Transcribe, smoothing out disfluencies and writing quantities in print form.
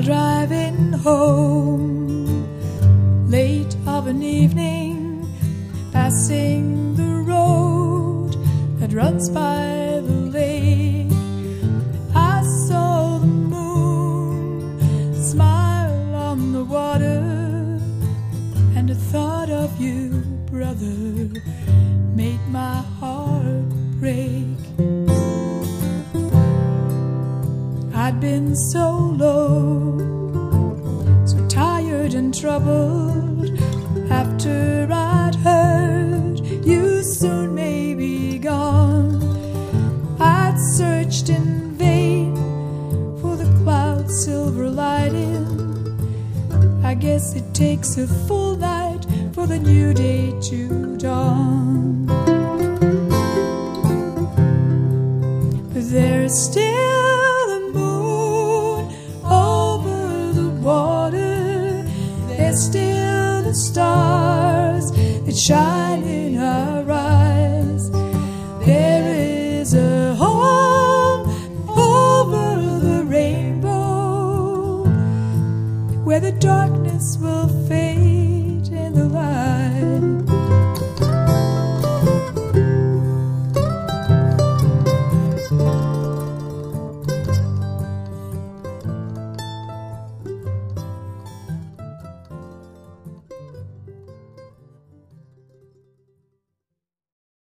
while driving home late of an evening, passing the road that runs by the lake. I saw the moon smile on the water, and the thought of you, brother, made my heart break. I'd been so low, so tired and troubled, after I'd heard you soon may be gone. I'd searched in vain for the cloud's silver lighting. I guess it takes a full night for the new day to dawn. But there's still a moon over the water. There's still the stars that shine in our eyes. There is a home over the rainbow where the darkness will fade